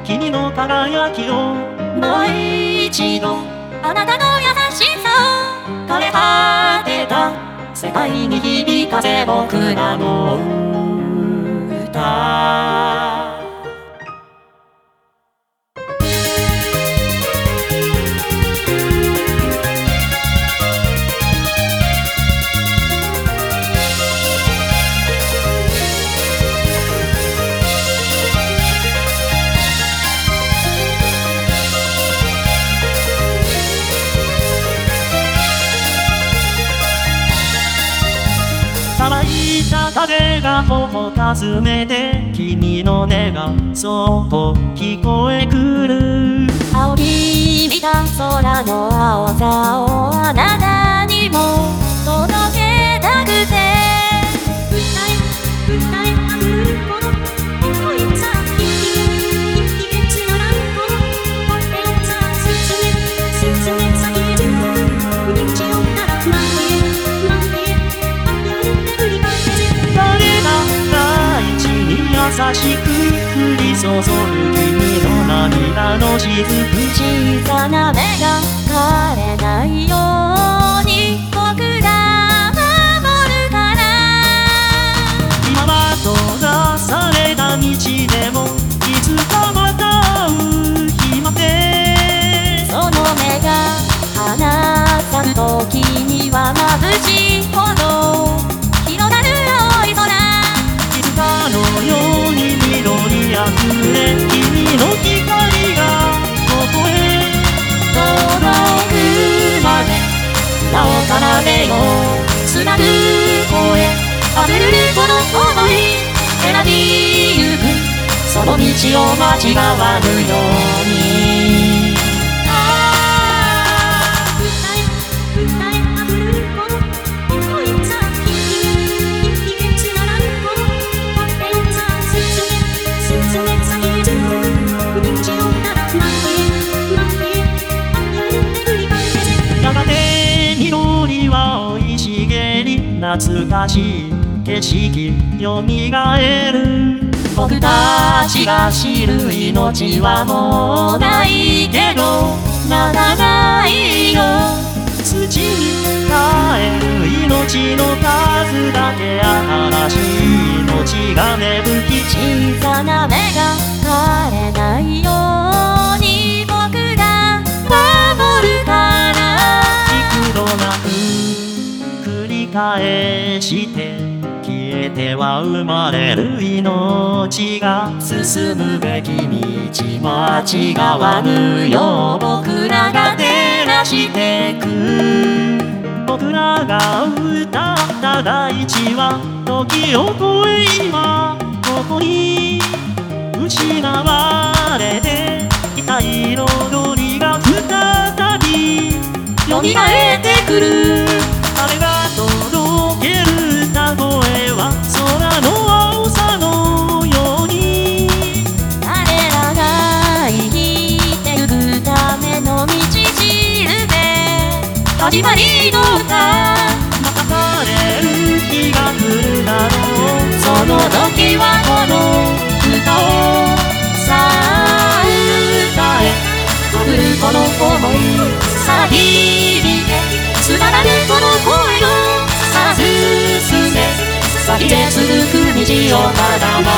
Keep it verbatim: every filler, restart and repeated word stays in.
君の輝きをもう一度、 あなたの優しさを枯れ果てた世界に響かせ僕らの歌。乾いた風が頬かすめて、君の音がそっと聞こえくる。 仰ぎ見た空の青さをあなたにも届けたくて、歌え歌えあふるほど思いさ一気につながるほど俺をさ進め進め先へ全部道をならなんてなんて優しく降り注ぐ君の涙の雫。 小さな目が枯れないように僕が守るから。 今は閉ざされた道でもいつかまた会う日まで。 その目が離さる時には眩しいほど広がる青い空。 いつかのように緑あふれ君の光がここへ届くまで名を奏でよう。つなぐ声あふれるこの想い選びゆくその道を間違わぬように。歌え歌えあふれるこの想いさ一気に一気につながるほど俺をさ進め進め先へ全部道をならなんてなんて巡り返せ。 やがて緑は生い茂り懐かしい景色よみがえる。 僕たちが知る命はもうないけどまだないよ。 土に帰る命の数だけ新しい命が芽吹き、 小さな目が枯れないように僕が守るから。 幾度なく繰り返して消えては生まれる命が進むべき道間違わぬよう僕らが照らしてく。僕らが歌った大地は時を超え今ここに失われていた彩りが再びよみがえってくる。 誰が届ける歌声は空の青さのように。 彼らが生きてゆくための道しるべ始まりの歌。 また枯れる日が来るだろう。 その時はこの歌をさあ歌えあふるこの想いさあ響けつながるこの声をさあ進め先へ続く道をただ